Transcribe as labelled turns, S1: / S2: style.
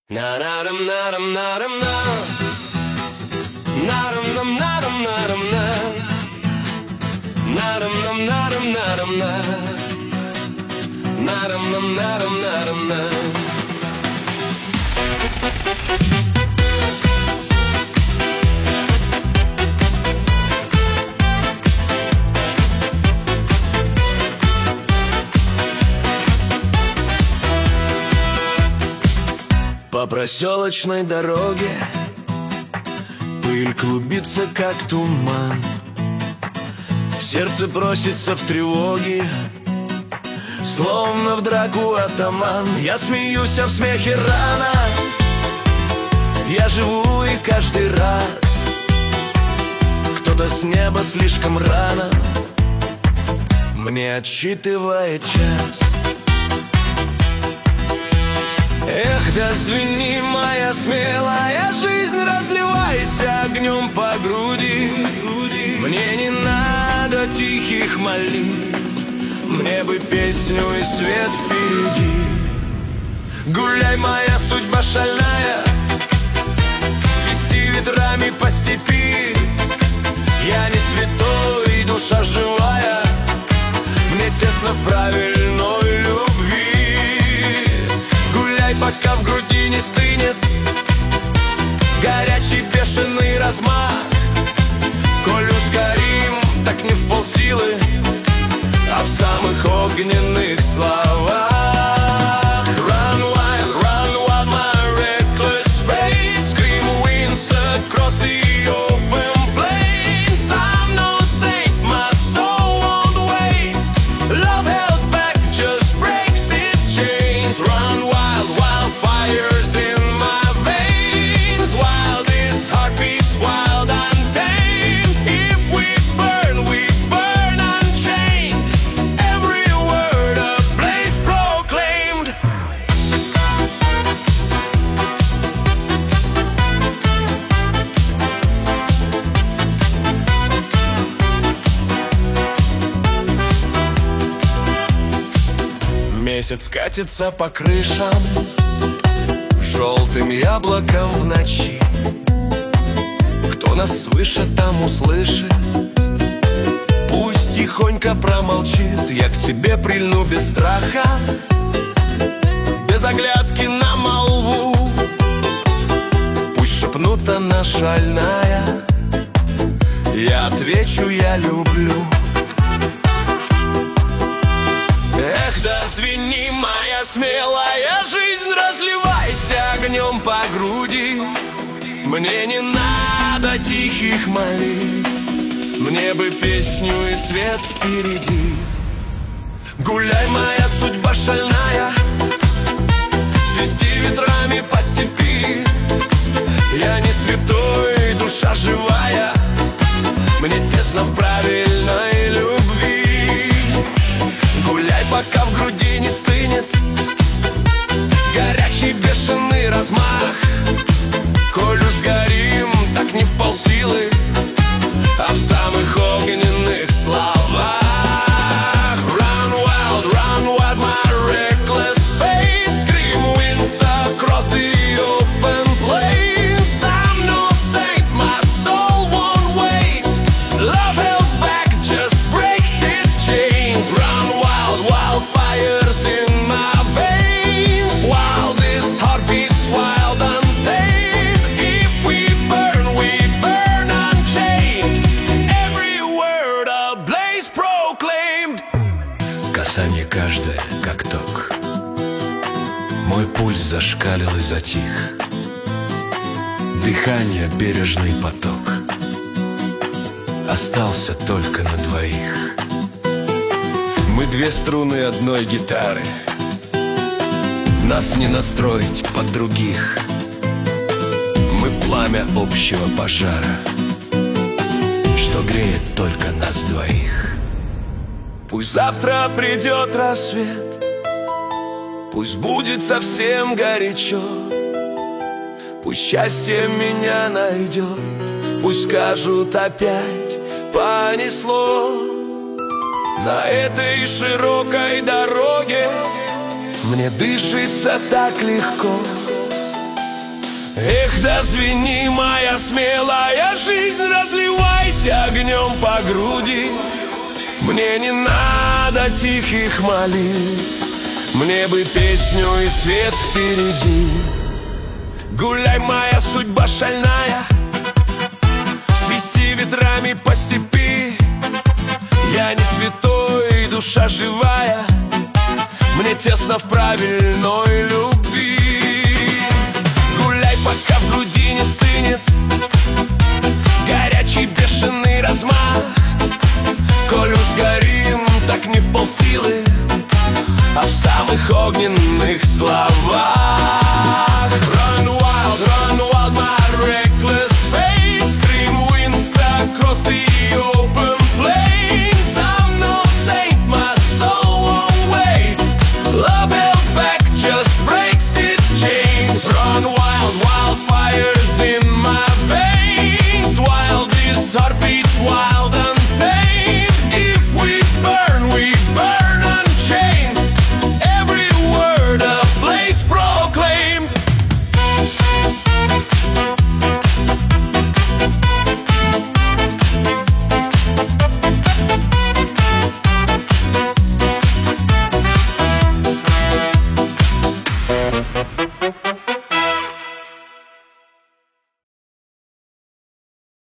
S1: Нарадам нарам нарам на нарам нам нарам нарам на нарам нам нарам нарам на нарам нам нарам нарам на. По проселочной дороге пыль клубится, как туман. Сердце просится в тревоге, словно в драку атаман. Я смеюсь, а в смехе рано. Я живу, и каждый раз кто-то с неба слишком рано мне отсчитывает час. Эх, да звени, моя смелая жизнь, разливайся огнем по груди. Мне не надо тихих молитв, мне бы песню и свет впереди. Гуляй, моя судьба шальная, свисти ветрами по степи. Я не святой, душа живая, мне тесно в правильной любви. Пока в груди не стынет горячий бешеный размах. Коль сгорим, так не в полсилы, а в самых огненных словах. Run wild, my reckless fate. Scream winds across the open plains. I'm no saint, my soul won't wait. Love held back just breaks its chains. Run wild, fires in my veins, while this heart beats wild, untamed. If we burn unchained. Every word a blaze proclaimed. Месяц катится по крышам желтым яблоком в ночи. Кто нас свыше, там услышит, пусть тихонько промолчит. Я к тебе прильну без страха, без оглядки на молву. Пусть шепнут, она шальная, я отвечу, я люблю. Эх, да звени, моя смелая жизнь, разливайся огнем по груди. Мне не надо тихих молитв, мне бы песню и свет впереди. Гуляй, моя судьба шальная, свисти ветрами по степи. Я не святой, душа живая, мне тесно в правильной любви. Гуляй, пока в груди не стынет горячий бешеный размах. Коль сгорим, так не в полсилы, а в самых огненных словах. Run wild, my reckless fate. Scream winds across the open plains. I'm no saint, my soul won't wait. Love held back just breaks its chains. Run wild, fires in my veins, while this heart beats wild, untamed. If we burn unchained. Every word a blaze proclaimed. Касание каждое, как ток. Мой пульс зашкалил и затих. Дыхание, бережный поток. Остался только на двоих. Мы две струны одной гитары, нас не настроить под других. Мы пламя общего пожара, что греет только нас двоих. Пусть завтра придет рассвет, пусть будет совсем горячо. Пусть счастье меня найдет, пусть скажут опять понесло. На этой широкой дороге мне дышится так легко. Эх, да звени, моя смелая жизнь, разливайся огнем по груди. Мне не надо тихих молитв, мне бы песню и свет впереди. Гуляй, моя судьба шальная, свисти ветрами по степи. Я не святой, душа живая, мне тесно в правильной любви.